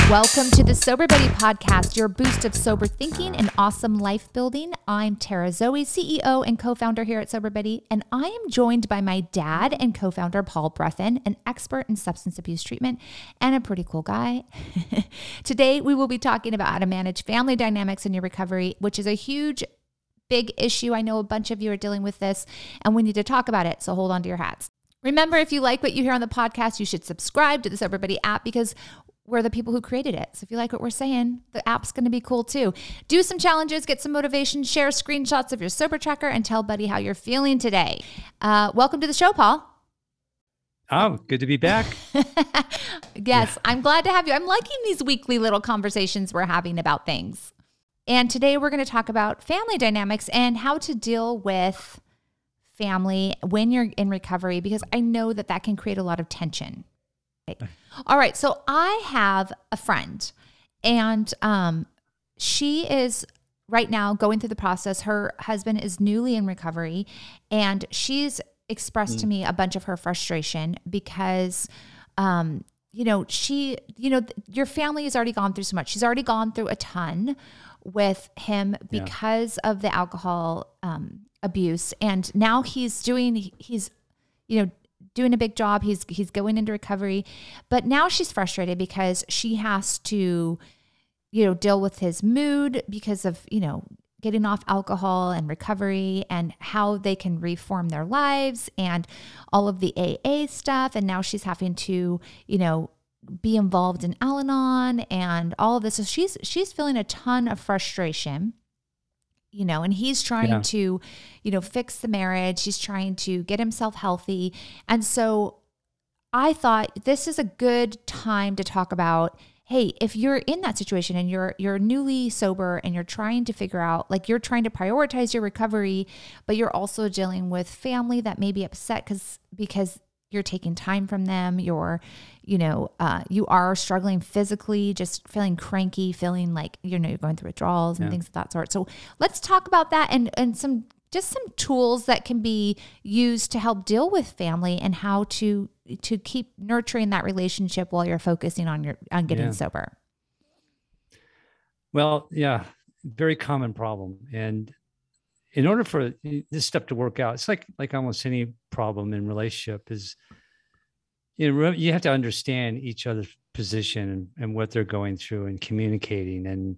Welcome to the Sober Buddy podcast, your boost of sober thinking and awesome life building. I'm Tara Zoe, CEO and co-founder here at Sober Buddy, and I am joined by my dad and co-founder Paul Breffen, an expert in substance abuse treatment and a pretty cool guy. Today, we will be talking about how to manage family dynamics in your recovery, which is a huge, big issue. I know a bunch of you are dealing with this, and we need to talk about it, so hold on to your hats. Remember, if you like what you hear on the podcast, you should subscribe to the Sober Buddy app because we're the people who created it. So if you like what we're saying, the app's going to be cool too. Do some challenges, get some motivation, share screenshots of your sober tracker, and tell Buddy how you're feeling today. Welcome to the show, Paul. Oh, good to be back. Yes, I'm glad to have you. I'm liking these weekly little conversations we're having about things. And today we're going to talk about family dynamics and how to deal with family when you're in recovery, because I know that that can create a lot of tension. All right. So I have a friend and she is right now going through the process. Her husband is newly in recovery and she's expressed to me a bunch of her frustration because, your family has already gone through so much. She's already gone through a ton with him because of the alcohol abuse. And now he's doing a big job. He's going into recovery, but now she's frustrated because she has to, deal with his mood because of, getting off alcohol and recovery and how they can reform their lives and all of the AA stuff. And now she's having to, be involved in Al-Anon and all of this. So she's feeling a ton of frustration. And he's trying to, fix the marriage. He's trying to get himself healthy. And so I thought this is a good time to talk about, hey, if you're in that situation and you're newly sober and you're trying to figure out, like you're trying to prioritize your recovery, but you're also dealing with family that may be upset because you're taking time from them, you are struggling physically, just feeling cranky, feeling like, you're going through withdrawals and things of that sort. So let's talk about that and some tools that can be used to help deal with family and how to keep nurturing that relationship while you're focusing on getting sober. Well, very common problem. And in order for this stuff to work out, it's like almost any problem in relationship is, you have to understand each other's position and what they're going through and communicating. And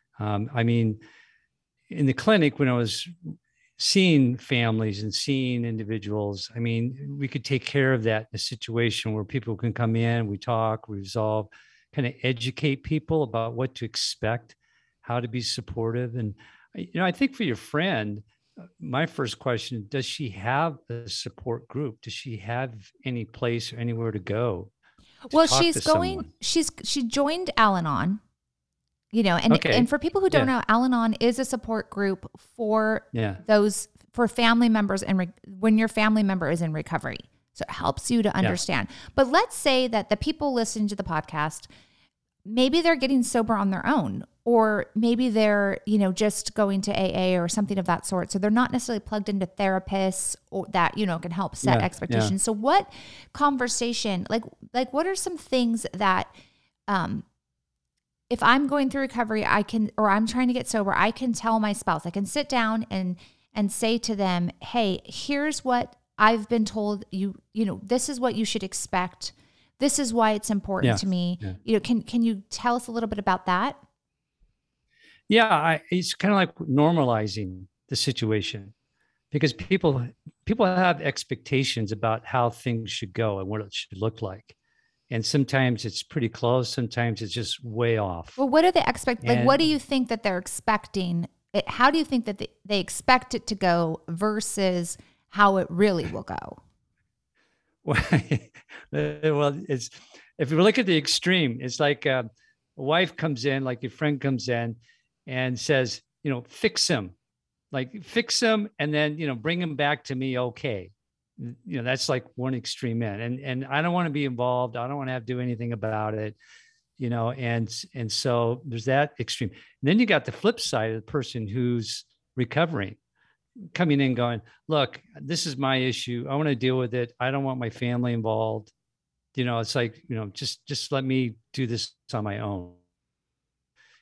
in the clinic, when I was seeing families and seeing individuals, we could take care of that in a situation where people can come in, we talk, we resolve, kind of educate people about what to expect, how to be supportive. And I think for your friend, my first question, does she have a support group? Does she have any place or anywhere to go? Well, she joined Al-Anon, and for people who don't know, Al-Anon is a support group for for family members and when your family member is in recovery. So it helps you to understand. But let's say that the people listening to the podcast, maybe they're getting sober on their own, or maybe they're, just going to AA or something of that sort. So they're not necessarily plugged into therapists or that, can help set expectations. Yeah. So what conversation, like what are some things that, if I'm going through recovery, or I'm trying to get sober, I can tell my spouse, I can sit down and say to them, hey, here's what I've been told, this is what you should expect. This is why it's important to me. Yeah. Can you tell us a little bit about that? Yeah, it's kind of like normalizing the situation because people have expectations about how things should go and what it should look like. And sometimes it's pretty close. Sometimes it's just way off. Well, what are they what do you think that they're expecting? How do you think that they expect it to go versus how it really will go? Well, it's, if you look at the extreme, it's like a wife comes in, like your friend comes in and says, fix him, and then, bring him back to me. Okay. That's like one extreme end. And I don't want to be involved. I don't want to have to do anything about it, and so there's that extreme. And then you got the flip side of the person who's recovering, coming in going, look, this is my issue. I want to deal with it. I don't want my family involved. It's like, just let me do this on my own.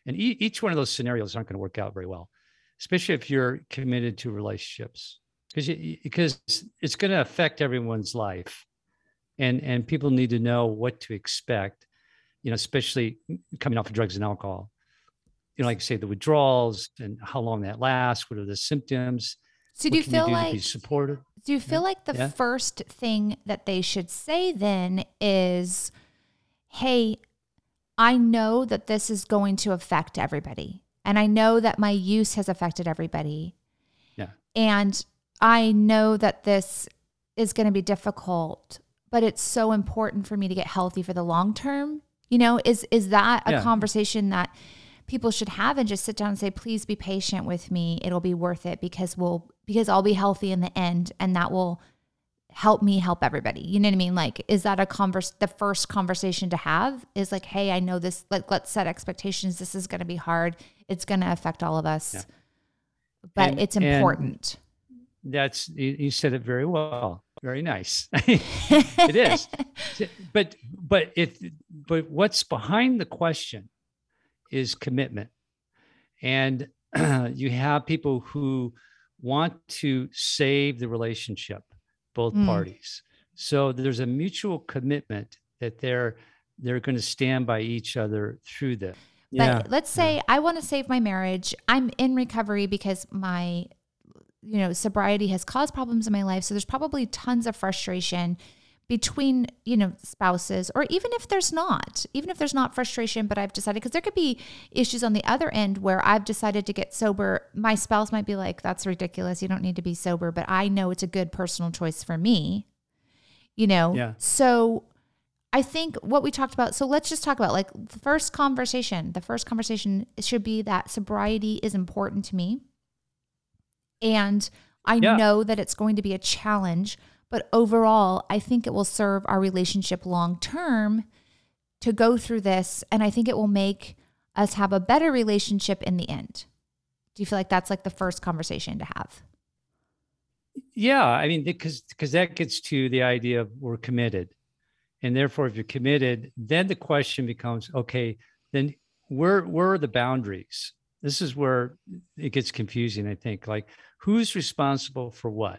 And each one of those scenarios aren't going to work out very well, especially if you're committed to relationships, because it's going to affect everyone's life, and people need to know what to expect, especially coming off of drugs and alcohol. Like I say, the withdrawals and how long that lasts, what are the symptoms? So do you feel like to be supported? Do you feel like the first thing that they should say then is, hey, I know that this is going to affect everybody. And I know that my use has affected everybody. Yeah. And I know that this is going to be difficult, but it's so important for me to get healthy for the long term. Is that a conversation that people should have, and just sit down and say, please be patient with me. It'll be worth it because I'll be healthy in the end, and that will help me help everybody. You know what I mean? Like, is that the first conversation to have is like, hey, I know this, like, let's set expectations. This is going to be hard. It's going to affect all of us, but it's important. You said it very well. Very nice. It is. But what's behind the question is commitment. And you have people who want to save the relationship, both parties. So there's a mutual commitment that they're going to stand by each other through this. But let's say I want to save my marriage. I'm in recovery because my sobriety has caused problems in my life. So there's probably tons of frustration between, spouses, or even if there's not frustration, but I've decided, because there could be issues on the other end where I've decided to get sober. My spouse might be like, that's ridiculous. You don't need to be sober, but I know it's a good personal choice for me, So I think what we talked about, so let's just talk about like the first conversation should be that sobriety is important to me. And I know that it's going to be a challenge, but overall, I think it will serve our relationship long term to go through this. And I think it will make us have a better relationship in the end. Do you feel like that's like the first conversation to have? Yeah. I mean, because that gets to the idea of we're committed. And therefore, if you're committed, then the question becomes, okay, then where are the boundaries? This is where it gets confusing, I think. Like, who's responsible for what?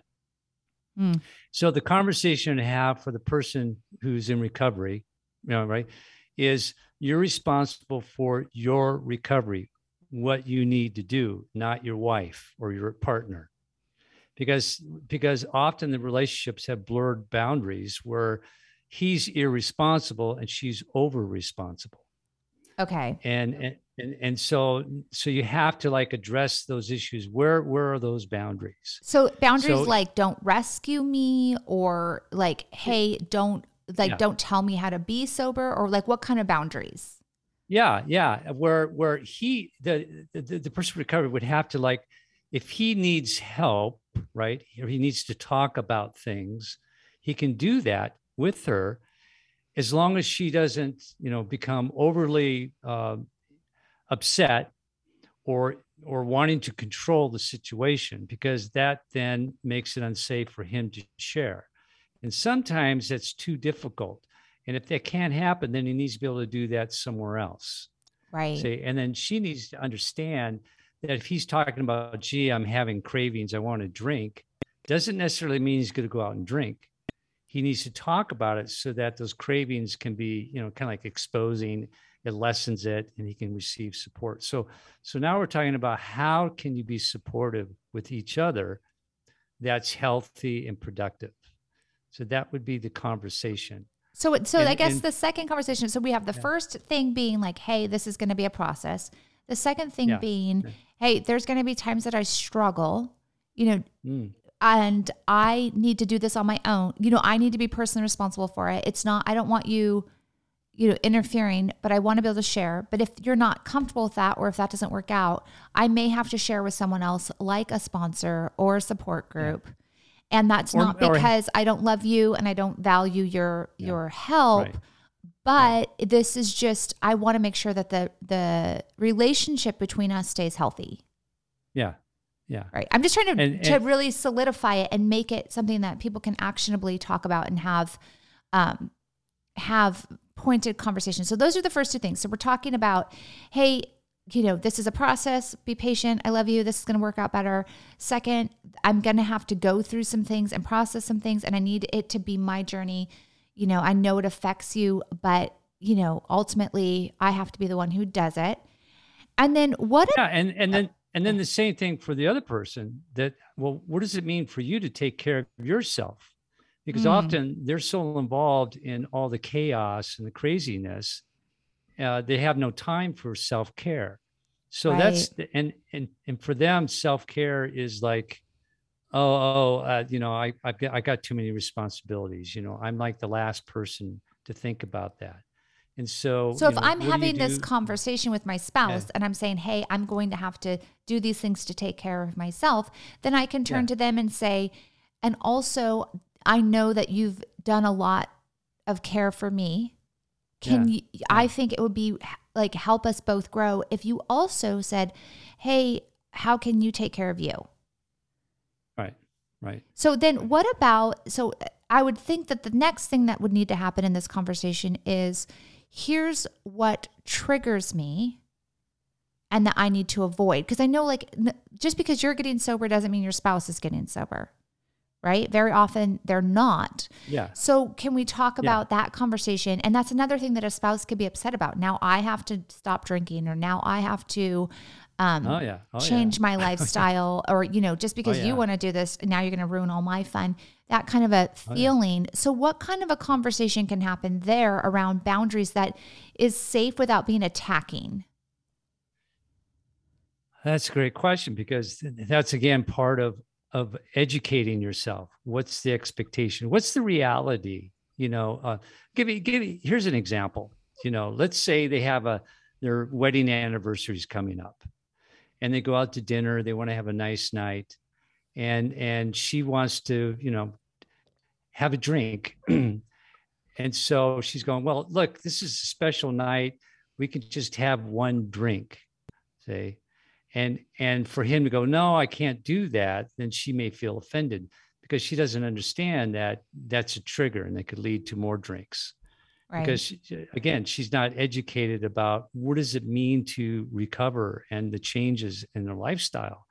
So the conversation to have for the person who's in recovery, right, is you're responsible for your recovery, what you need to do, not your wife or your partner. Because often the relationships have blurred boundaries where he's irresponsible and she's over responsible. Okay. And so you have to like address those issues. Where are those boundaries? So boundaries like don't rescue me, or like, hey, don't tell me how to be sober, or like what kind of boundaries? Yeah. Where the person recovered would have to, like, if he needs help, right, or he needs to talk about things, he can do that with her, as long as she doesn't, become overly upset or wanting to control the situation, because that then makes it unsafe for him to share. And sometimes that's too difficult. And if that can't happen, then he needs to be able to do that somewhere else. Right. See, and then she needs to understand that if he's talking about, gee, I'm having cravings, I want to drink, doesn't necessarily mean he's going to go out and drink. He needs to talk about it so that those cravings can be, kind of like exposing, it lessens it, and he can receive support. So now we're talking about how can you be supportive with each other that's healthy and productive. So that would be the conversation. So I guess the second conversation, so we have the first thing being like, hey, this is going to be a process. The second thing being, hey, there's going to be times that I struggle, and I need to do this on my own. I need to be personally responsible for it. It's not, I don't want you, interfering, but I want to be able to share. But if you're not comfortable with that, or if that doesn't work out, I may have to share with someone else, like a sponsor or a support group. And that's not because I don't love you and I don't value your help. Right. But this is just, I want to make sure that the relationship between us stays healthy. Yeah. Yeah. Right. I'm just trying to really solidify it and make it something that people can actionably talk about and have pointed conversations. So those are the first two things. So we're talking about, hey, this is a process. Be patient. I love you. This is going to work out better. Second, I'm going to have to go through some things and process some things, and I need it to be my journey. I know it affects you, but, ultimately I have to be the one who does it. And then and then the same thing for the other person that, well, what does it mean for you to take care of yourself? Because often they're so involved in all the chaos and the craziness, they have no time for self-care. So right. and for them, self-care is like, I got too many responsibilities. I'm like the last person to think about that. And so if I'm having this conversation with my spouse and I'm saying, hey, I'm going to have to do these things to take care of myself, then I can turn to them and say, and also I know that you've done a lot of care for me. I think it would be like, help us both grow if you also said, hey, how can you take care of you? Right. So then I would think that the next thing that would need to happen in this conversation is, here's what triggers me and that I need to avoid. Because I know, like, just because you're getting sober doesn't mean your spouse is getting sober, right? Very often they're not. Yeah. So can we talk about that conversation? And that's another thing that a spouse could be upset about. Now I have to stop drinking, or now I have to change my lifestyle, or, just because you want to do this, now you're going to ruin all my fun, that kind of a feeling. So what kind of a conversation can happen there around boundaries that is safe without being attacking? That's a great question, because that's, again, part of educating yourself. What's the expectation? What's the reality? Here's an example. Let's say they have their wedding anniversaries coming up, and they go out to dinner. They want to have a nice night, and she wants to, have a drink. And so she's going, well, look, this is a special night. We can just have one drink, say. And for him to go, no, I can't do that, then she may feel offended, because she doesn't understand that that's a trigger and that could lead to more drinks. Right. Because again, she's not educated about what does it mean to recover and the changes in their lifestyle.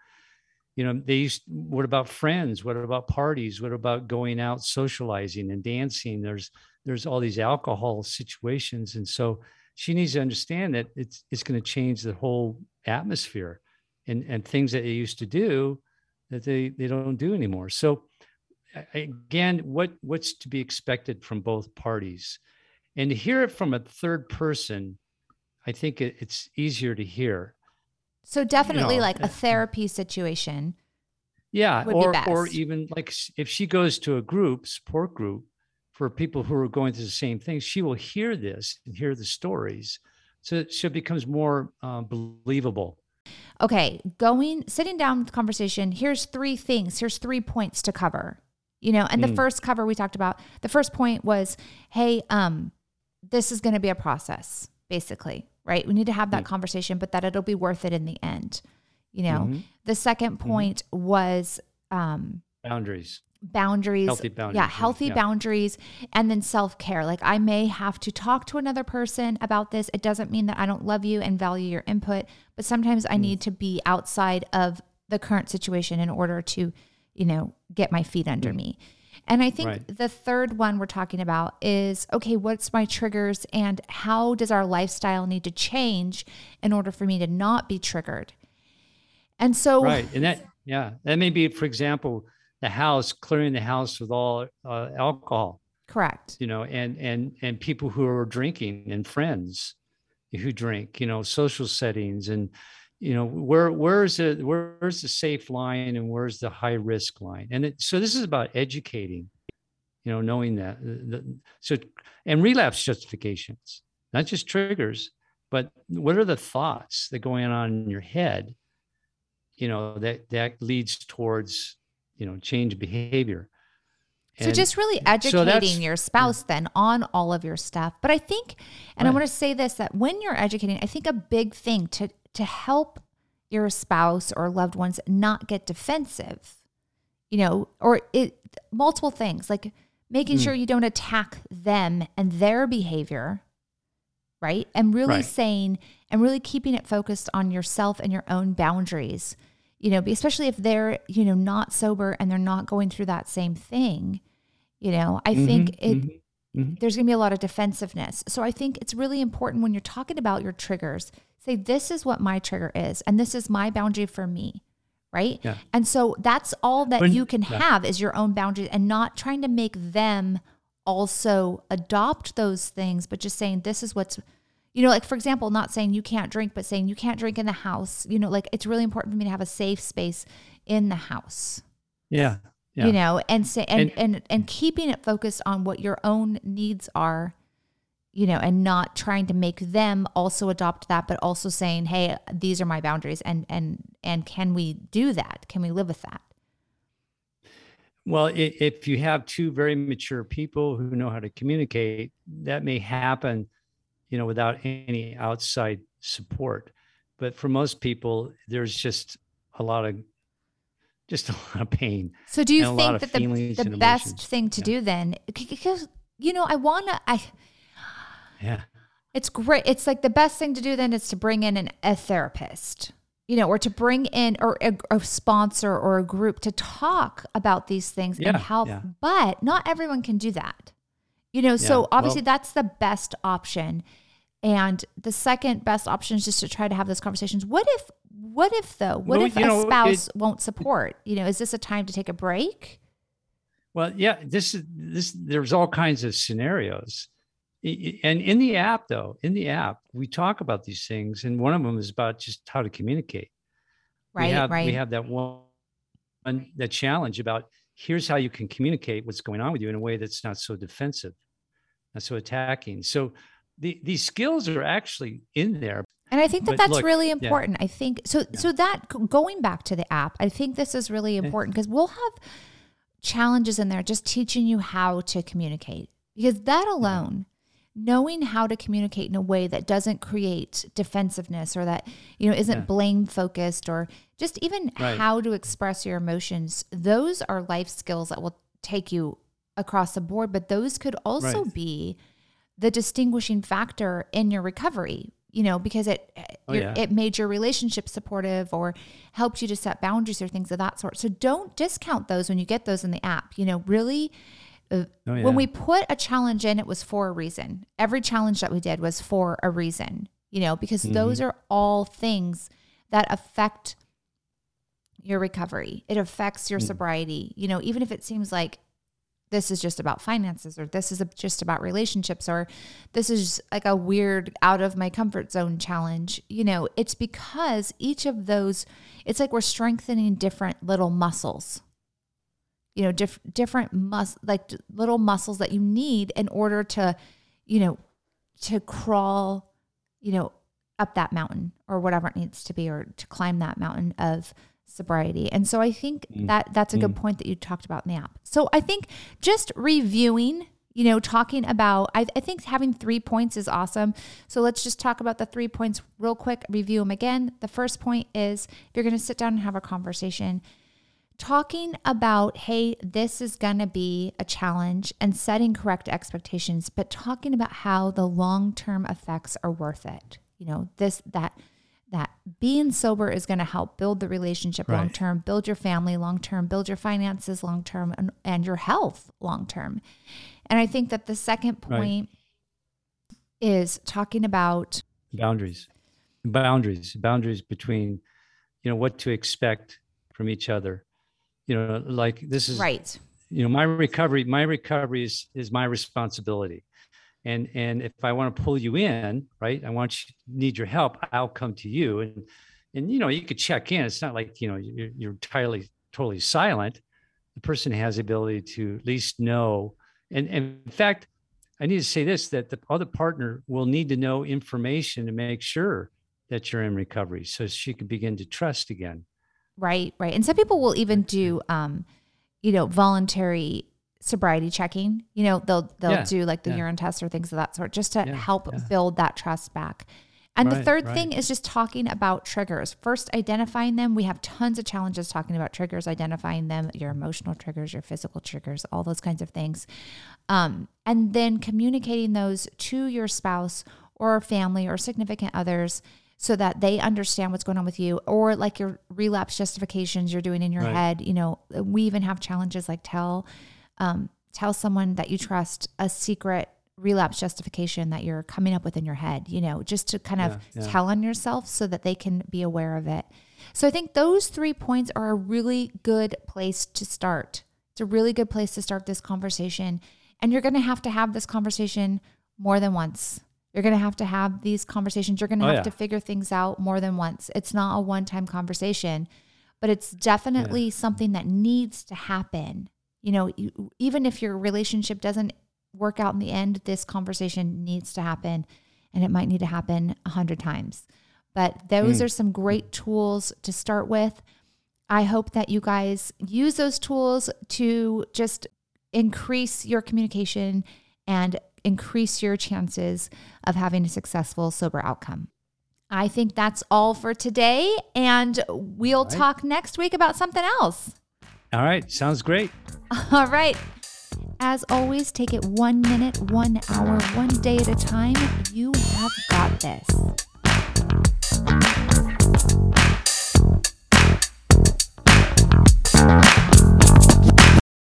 What about friends? What about parties? What about going out, socializing and dancing? There's all these alcohol situations. And so she needs to understand that it's going to change the whole atmosphere, and things that they used to do that they don't do anymore. So again, what's to be expected from both parties? And to hear it from a third person, I think it's easier to hear. So definitely like a therapy situation. Yeah. Or even like if she goes to a support group for people who are going through the same things, she will hear this and hear the stories. So it becomes more believable. Okay. Sitting down with the conversation, here's 3 things. Here's 3 points to cover, and the first cover we talked about, the first point was, hey, this is going to be a process, basically, right? We need to have that conversation, but that it'll be worth it in the end. The second point was boundaries. Healthy boundaries. Yeah, healthy boundaries, and then self-care. Like, I may have to talk to another person about this. It doesn't mean that I don't love you and value your input, but sometimes I need to be outside of the current situation in order to, get my feet under me. And I think the third one we're talking about is, okay, what's my triggers, and how does our lifestyle need to change in order for me to not be triggered? And so, and that may be, for example, clearing the house with all alcohol. Correct. And people who are drinking, and friends who drink, social settings, and, where's the safe line and where's the high risk line? And so this is about educating, knowing that. And relapse justifications, not just triggers, but what are the thoughts that are going on in your head, that leads towards, change behavior. So just really educating your spouse then on all of your stuff. But I think, and I want to say this, that when you're educating, I think a big thing to help your spouse or loved ones not get defensive, or multiple things, like making sure you don't attack them and their behavior, right? And really Right. saying, and really keeping it focused on yourself and your own boundaries, especially if they're, not sober and they're not going through that same thing. I think there's going to be a lot of defensiveness. So I think it's really important when you're talking about your triggers, say, this is what my trigger is, and this is my boundary for me. Right. Yeah. And so that's all that you can have is your own boundaries, and not trying to make them also adopt those things, but just saying, this is what's, like, for example, not saying you can't drink, but saying you can't drink in the house. Like, it's really important for me to have a safe space in the house. Yeah. Yeah. And say, and keeping it focused on what your own needs are, and not trying to make them also adopt that, but also saying, hey, these are my boundaries, and can we do that? Can we live with that? Well, if you have two very mature people who know how to communicate, that may happen, without any outside support. But for most people, there's just a lot of pain. So do you think that the best thing to do then, because, yeah, it's great. It's like the best thing to do then is to bring in a therapist, or to bring in or a sponsor or a group to talk about these things and help. Yeah. But not everyone can do that, so obviously that's the best option. And the second best option is just to try to have those conversations. What if a spouse won't support? Is this a time to take a break? Well, yeah, there's all kinds of scenarios. And in the app, we talk about these things. And one of them is about just how to communicate. Right. We have that challenge about, here's how you can communicate what's going on with you in a way that's not so defensive, not so attacking. So these skills are actually in there. And I think that's really important. Yeah. I think so that going back to the app, I think this is really important, because we'll have challenges in there just teaching you how to communicate, because that alone, knowing how to communicate in a way that doesn't create defensiveness, or that, isn't blame focused, or just even how to express your emotions, those are life skills that will take you across the board. But those could also be the distinguishing factor in your recovery, because it made your relationship supportive, or helped you to set boundaries or things of that sort. So don't discount those when you get those in the app. Really, when we put a challenge in, it was for a reason. Every challenge that we did was for a reason, because those are all things that affect your recovery. It affects your sobriety, even if it seems like this is just about finances, or this is just about relationships, or this is like a weird out of my comfort zone challenge. It's because each of those, it's like we're strengthening different little muscles, different like little muscles that you need in order to, to crawl, up that mountain, or whatever it needs to be, or to climb that mountain of sobriety. And so I think that's a good point that you talked about in the app. So I think just reviewing, talking about, I think having 3 points is awesome. So let's just talk about the 3 points real quick, review them again. The first point is, if you're going to sit down and have a conversation, talking about, hey, this is going to be a challenge, and setting correct expectations, but talking about how the long-term effects are worth it. That being sober is going to help build the relationship long-term, build your family long-term, build your finances long-term, and your health long-term. And I think that the second point is talking about boundaries between, what to expect from each other. Like, this is right. My recovery is my responsibility. And if I want to pull you in, right, need your help, I'll come to you. And you could check in. It's not like, you're totally silent. The person has the ability to at least know. And in fact, I need to say this, that the other partner will need to know information to make sure that you're in recovery, so she can begin to trust again. Right. And some people will even do, voluntary sobriety checking. They'll do like the urine test or things of that sort, just to help build that trust back. And the third thing is just talking about triggers. First, identifying them. We have tons of challenges talking about triggers, identifying them, your emotional triggers, your physical triggers, all those kinds of things. And then communicating those to your spouse or family or significant others so that they understand what's going on with you, or like your relapse justifications you're doing in your head. You know, we even have challenges like tell someone that you trust a secret relapse justification that you're coming up with in your head, you know, just to kind of tell on yourself so that they can be aware of it. So I think those 3 points are a really good place to start. It's a really good place to start this conversation. And you're going to have this conversation more than once. You're going to have these conversations. You're going to have to figure things out more than once. It's not a one-time conversation, but it's definitely something that needs to happen. You know, even if your relationship doesn't work out in the end, this conversation needs to happen, and it might need to happen 100 times. But those are some great tools to start with. I hope that you guys use those tools to just increase your communication and increase your chances of having a successful sober outcome. I think that's all for today, and we'll talk next week about something else. All right. Sounds great. All right. As always, take it 1 minute, 1 hour, 1 day at a time. You have got this.